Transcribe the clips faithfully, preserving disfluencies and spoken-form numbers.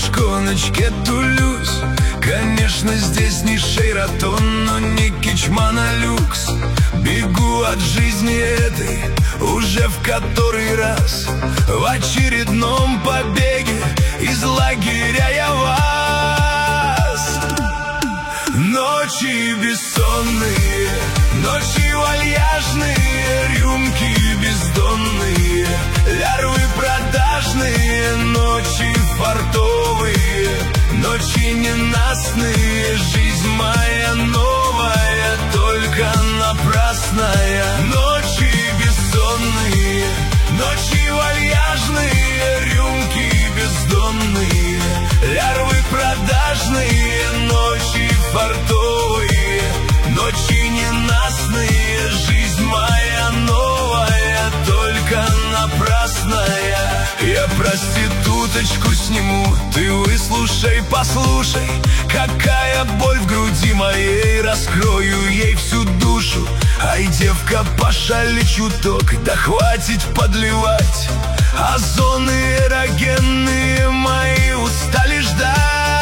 шконочке тулюсь. Конечно, здесь не Шератон, но не Кичман, а люкс. Бегу от жизни этой уже в который раз. В очередном побеге из лагеря я вас. Ночи бессонные, ночи вальяжные, рюмки бездонные, лярвы продажные, ночи фартовые, ночи ненастные. Жизнь моя новая, только напрасная. Ночи бессонные, ночи вальяжные, рюмки бездонные, лярвы продажные, ночи фартовые, ночи ненастные. Жизнь моя новая, только напрасная. Я проституточку сниму, ты выслушай, послушай, какая боль в груди моей, раскрою ей всю душу. Ай, девка, пошали чуток, да хватит подливать. Озоны эрогенные мои устали ждать.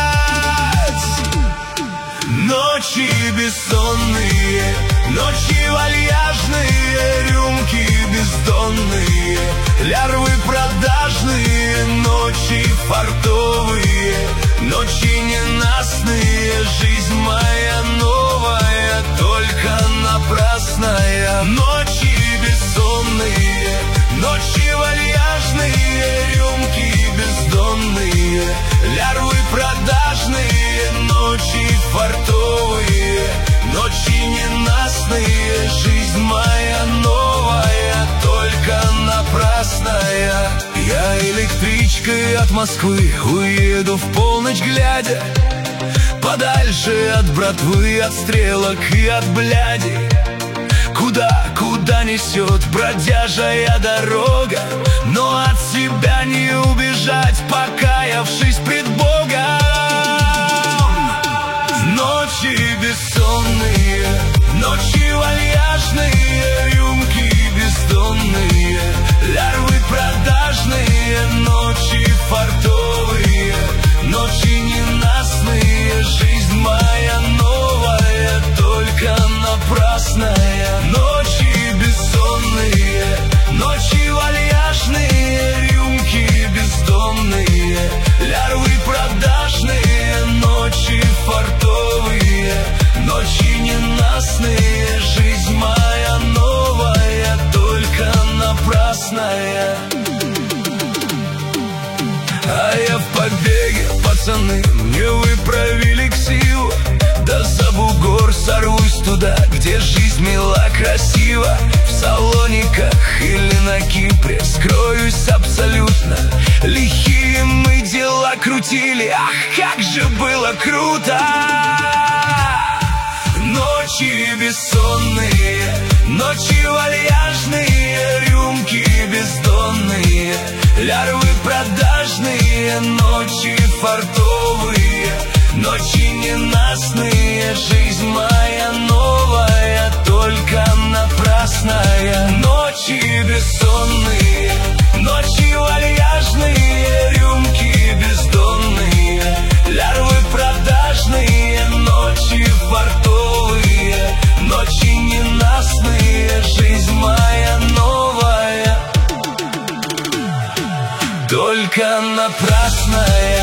Ночи бессонные, ночи вальяжные, рюмки бездонные, лярвы продажные, ночи фартовые, ночи ненастные. Жизнь моя новая, только напрасная. Ночи бессонные, ночи вальяжные, рюмки бездонные, лярвы продажные, ночи фартовые, ночи ненастные. Жизнь моя новая, только напрасная. Я электричкой от Москвы уеду в полночь глядя, подальше от братвы, от стрелок и от бляди. Куда, куда несет бродяжая дорога, но от себя не убежать, покаявшись пред Богом. Ночи бессонные, ночи вальяжные, рюмки бездонные, лярвы продажные, ночи фартовые, ночи ненастные. Жизнь моя новая, только напрасная. Ночи бессонные, ночи вальяжные, рюмки бездонные, лярвы продажные, ночи фартовые, ночи ненастные. Жизнь моя новая, только напрасная. А я в побеге, пацаны, мне выправили ксиву. Да за бугор сорвусь туда, где жизнь мила, красива. В Салониках или на Кипре скроюсь абсолютно. Лихие мы дела крутили, ах, как же было круто! Ночи бессонные, ночи вальяжные, рюмки бездонные, лярвы продажные, ночи фартовые, ночи ненастные. Жизнь моя новая, только напрасная. Ночи бессонные, ночи вальяжные, рюмки бездонные, лярвы продажные, ночи фартовые, ночи ненастные. Жизнь моя новая, только напрасная.